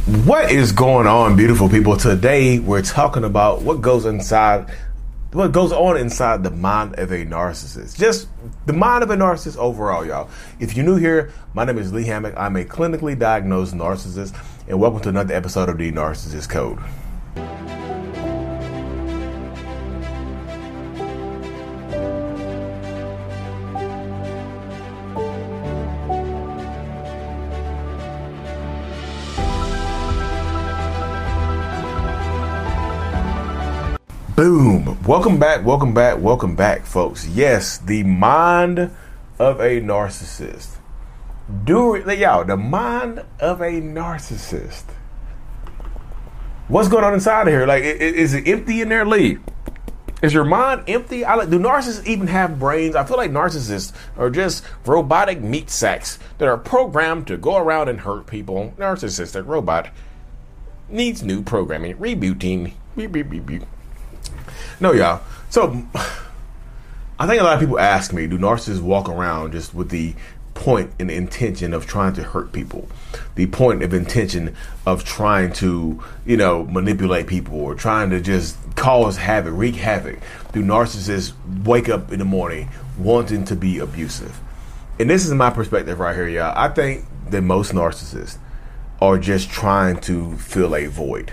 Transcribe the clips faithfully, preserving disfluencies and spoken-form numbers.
What is going on, beautiful people? Today we're talking about what goes inside, what goes on inside the mind of a narcissist. Just the mind of a narcissist overall, y'all. If you're new here, my name is Lee Hammock. I'm a clinically diagnosed narcissist, and welcome to another episode of the Narcissist Code. Boom. Welcome back, welcome back, welcome back, folks. Yes, the mind of a narcissist. Do y'all, the mind of a narcissist. What's going on inside of here? Like, is it empty in there, Lee? Is your mind empty? I like, do narcissists even have brains? I feel like narcissists are just robotic meat sacks that are programmed to go around and hurt people. Narcissistic robot needs new programming, rebooting. Beep, beep, beep, beep. No, y'all. So, I think a lot of people ask me, do narcissists walk around just with the point and intention of trying to hurt people? The point of intention of trying to, you know, manipulate people or trying to just cause havoc, wreak havoc? Do narcissists wake up in the morning wanting to be abusive? And this is my perspective right here, y'all. I think that most narcissists are just trying to fill a void.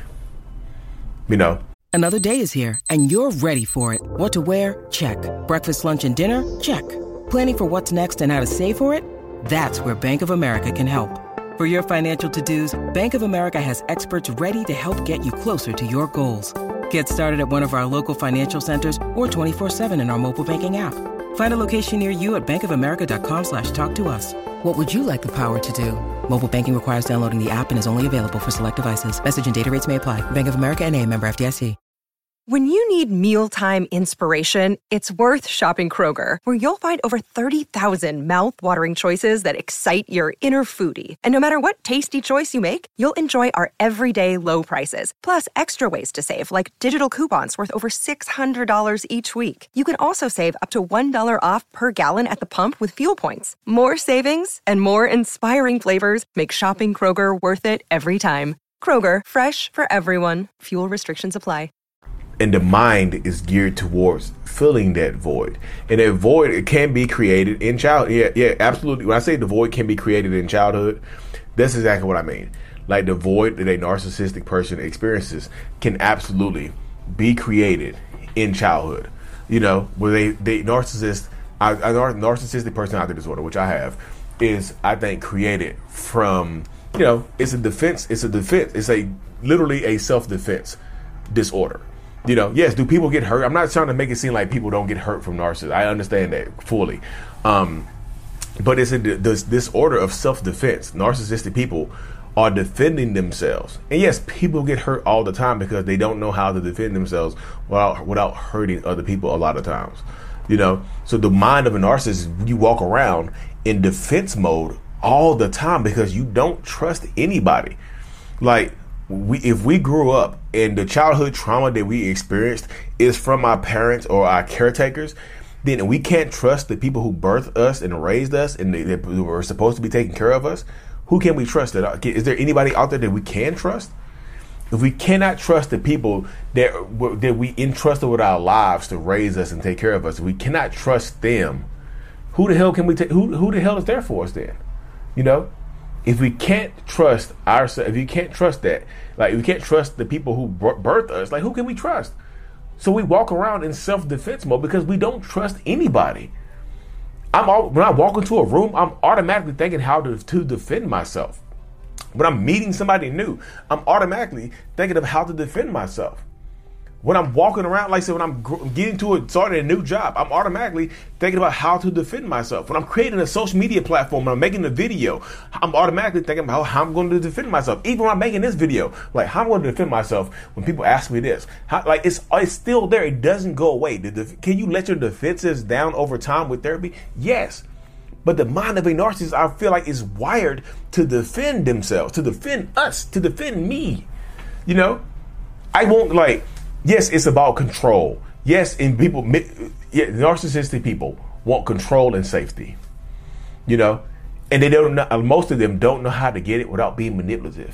You know? Another day is here, and you're ready for it. What to wear? Check. Breakfast, lunch, and dinner? Check. Planning for what's next and how to save for it? That's where Bank of America can help. For your financial to-dos, Bank of America has experts ready to help get you closer to your goals. Get started at one of our local financial centers or twenty-four seven in our mobile banking app. Find a location near you at bankofamerica.com slash talk to us. What would you like the power to do? Mobile banking requires downloading the app and is only available for select devices. Message and data rates may apply. Bank of America N A, member F D I C. When you need mealtime inspiration, it's worth shopping Kroger, where you'll find over thirty thousand mouth-watering choices that excite your inner foodie. And no matter what tasty choice you make, you'll enjoy our everyday low prices, plus extra ways to save, like digital coupons worth over six hundred dollars each week. You can also save up to one dollar off per gallon at the pump with fuel points. More savings and more inspiring flavors make shopping Kroger worth it every time. Kroger, fresh for everyone. Fuel restrictions apply. And the mind is geared towards filling that void. And that void, it can be created in childhood. Yeah, yeah, absolutely. When I say the void can be created in childhood, that's exactly what I mean. Like, the void that a narcissistic person experiences can absolutely be created in childhood. You know, where they, they narcissist, a, a narcissistic personality disorder, which I have, is, I think, created from, you know, it's a defense. It's a defense. It's a literally a self-defense disorder. You know, yes, do people get hurt? I'm not trying to make it seem like people don't get hurt from narcissists. I understand that fully. Um, but it's a this disorder of self-defense. Narcissistic people are defending themselves. And yes, people get hurt all the time because they don't know how to defend themselves without, without hurting other people a lot of times. You know, so the mind of a narcissist, you walk around in defense mode all the time because you don't trust anybody. Like, We, if we grew up and the childhood trauma that we experienced is from our parents or our caretakers, then we can't trust the people who birthed us and raised us and they, they were supposed to be taking care of us. Who can we trust? That is there anybody out there that we can trust? If we cannot trust the people that that we entrusted with our lives to raise us and take care of us, if we cannot trust them, who the hell can we take? Who who the hell is there for us then? You know. If we can't trust ourselves, if you can't trust that, like, if we can't trust the people who birthed us, like, who can we trust? So we walk around in self-defense mode because we don't trust anybody. I'm all, when I walk into a room, I'm automatically thinking how to, to defend myself. When I'm meeting somebody new, I'm automatically thinking of how to defend myself. When I'm walking around, like I said, when I'm getting to a, starting a new job, I'm automatically thinking about how to defend myself. When I'm creating a social media platform, when I'm making a video, I'm automatically thinking about how I'm going to defend myself. Even when I'm making this video, like, how I'm going to defend myself when people ask me this. How, like, it's it's still there. It doesn't go away. The def- can you let your defenses down over time with therapy? Yes. But the mind of a narcissist, I feel like, is wired to defend themselves, to defend us, to defend me. You know? I won't, like... Yes, it's about control. Yes, and people, yeah, narcissistic people want control and safety, you know, and they don't know, most of them don't know how to get it without being manipulative.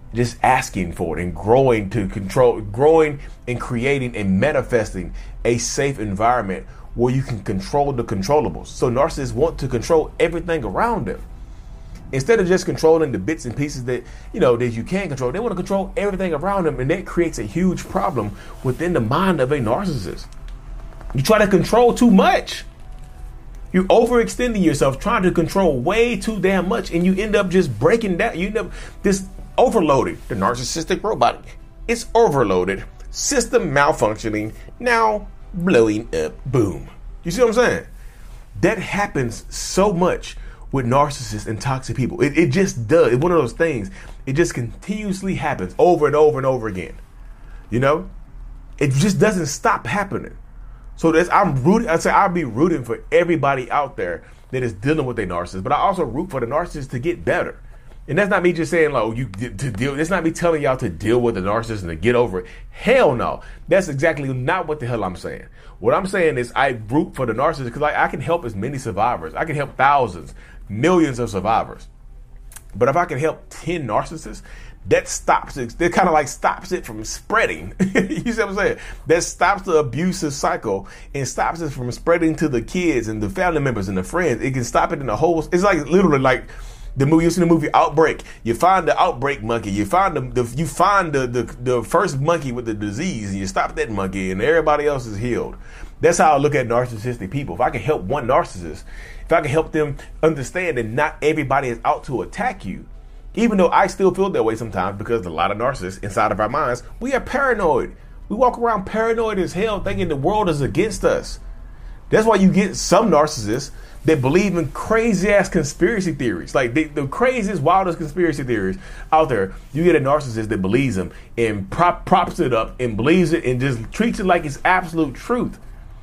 just asking for it and growing to control, growing and creating and manifesting a safe environment where you can control the controllables. So narcissists want to control everything around them. Instead of just controlling the bits and pieces that, you know, that you can control, they want to control everything around them. And that creates a huge problem within the mind of a narcissist. You try to control too much. You're overextending yourself, trying to control way too damn much. And you end up just breaking down. You end up this overloaded. The narcissistic robot, it's overloaded. System malfunctioning. Now blowing up. Boom. You see what I'm saying? That happens so much with narcissists and toxic people. It, it just does. It's one of those things. It just continuously happens over and over and over again. You know, it just doesn't stop happening. So that's, I'm rooting. I say I'll be rooting for everybody out there that is dealing with a narcissist, but I also root for the narcissist to get better. And that's not me just saying, like, oh, you to deal. That's not me telling y'all to deal with the narcissist and to get over it. Hell no. That's exactly not what the hell I'm saying. What I'm saying is I root for the narcissist because like, I can help as many survivors. I can help thousands, millions of survivors. But if I can help ten narcissists, that stops it. That kind of like stops it from spreading. You see what I'm saying? That stops the abusive cycle and stops it from spreading to the kids and the family members and the friends. It can stop it in the whole. It's like literally like the movie. You see the movie Outbreak. You find the outbreak monkey. You find the, the you find the, the the first monkey with the disease. And you stop that monkey, and everybody else is healed. That's how I look at narcissistic people. If I can help one narcissist, if I can help them understand that not everybody is out to attack you. Even though I still feel that way sometimes because a lot of narcissists inside of our minds, we are paranoid. We walk around paranoid as hell thinking the world is against us. That's why you get some narcissists that believe in crazy ass conspiracy theories. Like they, the craziest, wildest conspiracy theories out there. You get a narcissist that believes them and prop, props it up and believes it and just treats it like it's absolute truth.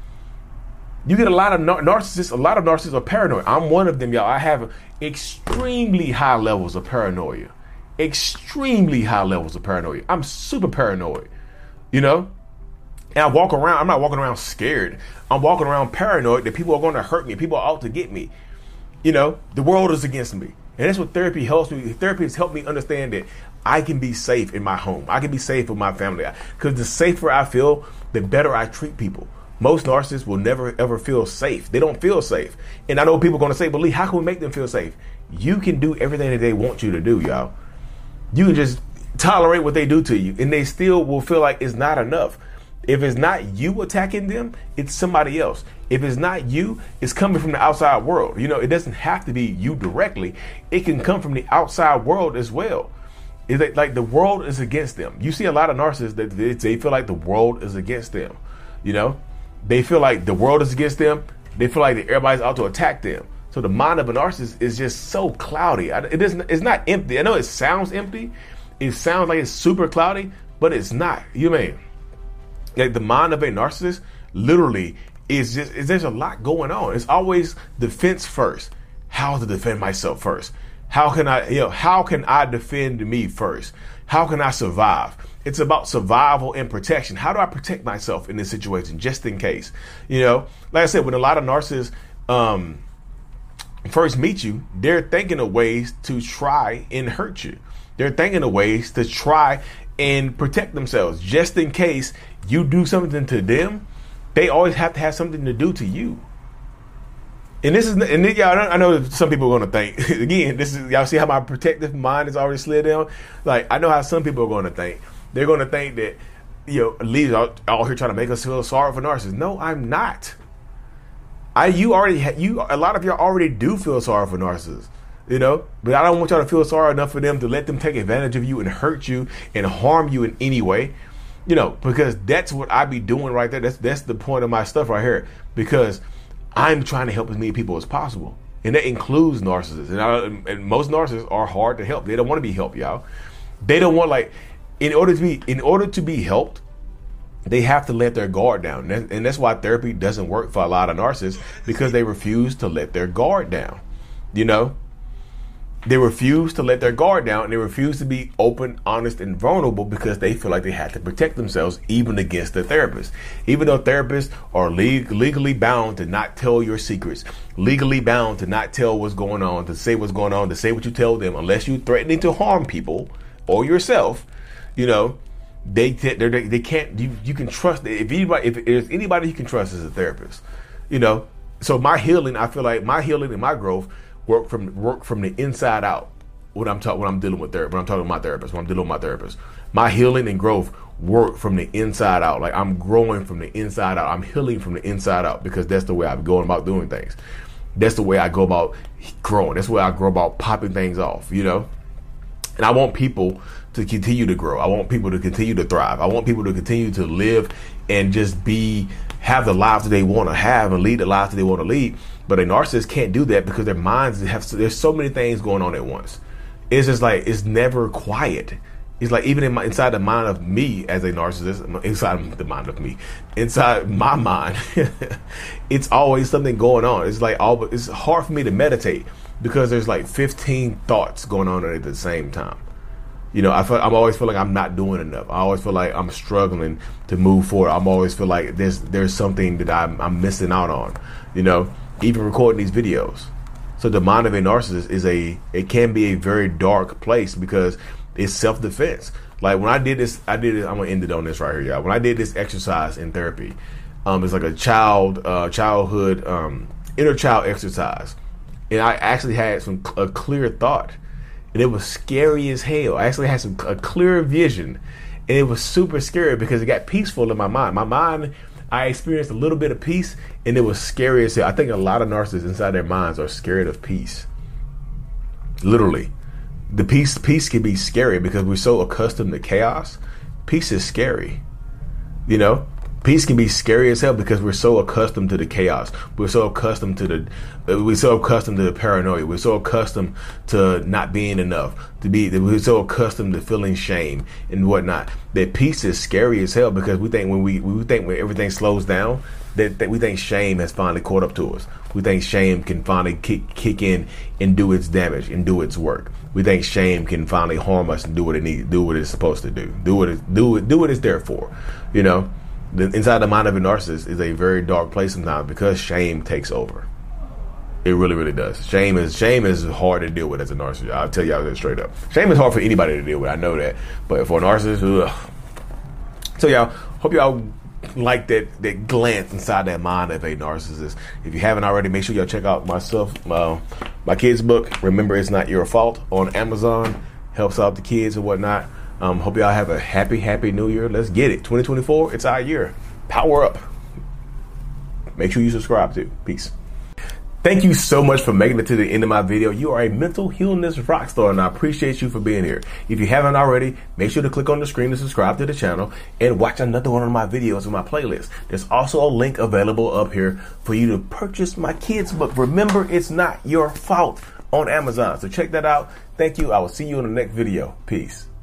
You get a lot of nar- narcissists, a lot of narcissists are paranoid. I'm one of them, y'all. I have extremely high levels of paranoia. Extremely high levels of paranoia. I'm super paranoid, you know? And I walk around, I'm not walking around scared. I'm walking around paranoid that people are going to hurt me. People are out to get me. You know, the world is against me. And that's what therapy helps me. Therapy has helped me understand that I can be safe in my home. I can be safe with my family. Because the safer I feel, the better I treat people. Most narcissists will never, ever feel safe. They don't feel safe. And I know people are going to say, but Lee, how can we make them feel safe? You can do everything that they want you to do, y'all. You can just tolerate what they do to you, and they still will feel like it's not enough. If it's not you attacking them, it's somebody else. If it's not you, it's coming from the outside world. You know, it doesn't have to be you directly. It can come from the outside world as well. It's like the world is against them. You see a lot of narcissists that they feel like the world is against them, you know? They feel like the world is against them. They feel like that everybody's out to attack them. So the mind of a narcissist is just so cloudy. It isn't. It's not empty. I know it sounds empty. It sounds like it's super cloudy, but it's not. You mean? Like the mind of a narcissist literally is just. Is, there's a lot going on. It's always defense first. How to defend myself first. How can I? You know. How can I defend me first? How can I survive? It's about survival and protection. How do I protect myself in this situation, just in case? You know, like I said, when a lot of narcissists um, first meet you, they're thinking of ways to try and hurt you. They're thinking of ways to try and protect themselves, just in case you do something to them. They always have to have something to do to you. And this is, and y'all, I know some people are going to think, again, this is, y'all see how my protective mind is already slid down? Like, I know how some people are going to think. They're going to think that, you know, Lee's out, out here trying to make us feel sorry for narcissists. No, I'm not. I, you already, ha- you, a lot of y'all already do feel sorry for narcissists, you know, but I don't want y'all to feel sorry enough for them to let them take advantage of you and hurt you and harm you in any way, you know, because that's what I be doing right there. That's, that's the point of my stuff right here, because I'm trying to help as many people as possible. And that includes narcissists. And, I, and most narcissists are hard to help. They don't want to be helped, y'all. They don't want, like, in order to be in order to be helped, they have to let their guard down. And that's why therapy doesn't work for a lot of narcissists, because they refuse to let their guard down. You know, they refuse to let their guard down, and they refuse to be open, honest, and vulnerable because they feel like they have to protect themselves even against the therapist. Even though therapists are leg- legally bound to not tell your secrets, legally bound to not tell what's going on, to say what's going on, to say what you tell them, unless you're threatening to harm people. or yourself, you know, they they they can't. You you can trust if anybody if there's anybody you can trust as a therapist, you know. So my healing, I feel like my healing and my growth work from work from the inside out. When I'm talking, when I'm dealing with therapy, when I'm talking to my therapist, when I'm dealing with my therapist, my healing and growth work from the inside out. Like I'm growing from the inside out. I'm healing from the inside out because that's the way I'm going about doing things. That's the way I go about growing. That's the way I grow about popping things off, you know. And I want people to continue to grow. I want people to continue to thrive. I want people to continue to live and just be, have the lives that they want to have and lead the lives that they want to lead. But a narcissist can't do that because their minds have, there's so many things going on at once. It's just like, it's never quiet. It's like, even in my, inside the mind of me as a narcissist, inside the mind of me, inside my mind, it's always something going on. It's like, all, it's hard for me to meditate because there's like fifteen thoughts going on at the same time. You know, I feel, I'm always feel like I'm not doing enough. I always feel like I'm struggling to move forward. I'm always feel like there's there's something that I'm, I'm missing out on, you know, even recording these videos. So the mind of a narcissist is a, it can be a very dark place because it's self-defense. Like when I did this, I did it, I'm gonna end it on this right here, y'all. When I did this exercise in therapy, um, it's like a child, uh, childhood, um, inner child exercise. And I actually had some, a clear thought. And it was scary as hell. I actually had some a clear vision, and it was super scary because it got peaceful in my mind. My mind, I experienced a little bit of peace, and it was scary as hell. I think a lot of narcissists inside their minds are scared of peace. Literally, the peace peace can be scary because we're so accustomed to chaos. Peace is scary, you know. Peace can be scary as hell because we're so accustomed to the chaos. We're so accustomed to the, we're so accustomed to the paranoia. We're so accustomed to not being enough, to be, we're so accustomed to feeling shame and whatnot. That peace is scary as hell because we think when we, we think when everything slows down, that, that we think shame has finally caught up to us. We think shame can finally kick, kick in and do its damage and do its work. We think shame can finally harm us and do what it needs, do what it's supposed to do, do what it, do it, do what it's there for, you know. The, inside the mind of a narcissist is a very dark place sometimes because shame takes over. It really, really does. Shame is shame is hard to deal with as a narcissist. I'll tell y'all that straight up. Shame is hard for anybody to deal with. I know that, but for a narcissist, ugh. So y'all, hope y'all like that that glance inside that mind of a narcissist. If you haven't already, make sure y'all check out my stuff, uh, my kids' book. Remember, It's Not Your Fault on Amazon. Helps out the kids and whatnot. Um, hope y'all have a happy, happy new year. Let's get it. twenty twenty-four, it's our year. Power up. Make sure you subscribe too. Peace. Thank you so much for making it to the end of my video. You are a mental healness rock star, and I appreciate you for being here. If you haven't already, make sure to click on the screen to subscribe to the channel and watch another one of my videos in my playlist. There's also a link available up here for you to purchase my kids' book. Remember, It's Not Your Fault on Amazon. So check that out. Thank you. I will see you in the next video. Peace.